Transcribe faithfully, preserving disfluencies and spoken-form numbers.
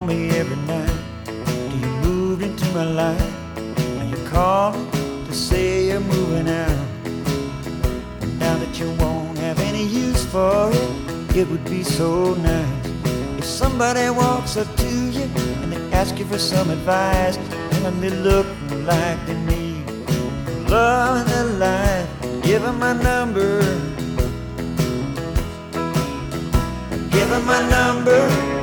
me every night till you moved into my life. Now you're calling to say you're moving out. Now that you won't have any use for it, it would be so nice if somebody walks up to you and they ask you for some advice, and they look like they need love in their life. Give them my number. Give them my number.